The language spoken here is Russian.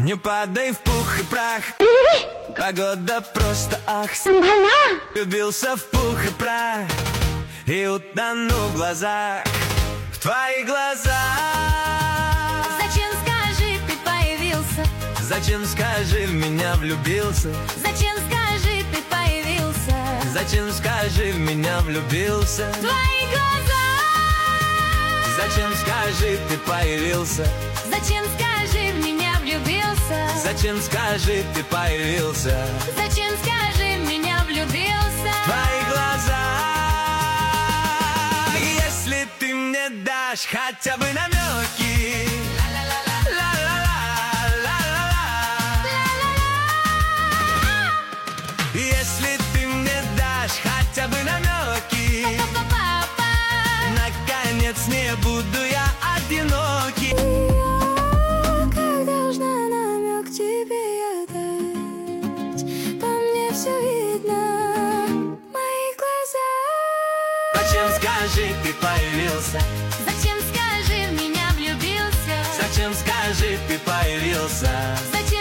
Не падай в пух и прах, погода просто ах. Влюбился в пух и прах и утону в глазах, в твоих глазах. Зачем, скажи, ты появился? Зачем, скажи, в меня влюбился? Зачем, скажи, ты появился? Зачем, скажи, в меня влюбился? В твои глаза. Зачем, скажи, ты появился? Зачем, скажи, в меня влюбился? Зачем, скажи, ты появился? Зачем, скажи, в меня влюбился? В твои глаза. Если ты мне дашь хотя бы намеки, если ты мне дашь хотя бы намеки, наконец не буду я одинокий. Как должна намек тебе дать? По мне все видно, в моих глазах. Зачем, скажи, ты появился? Зачем, скажи, в меня влюбился? Зачем, скажи, ты появился? Зачем,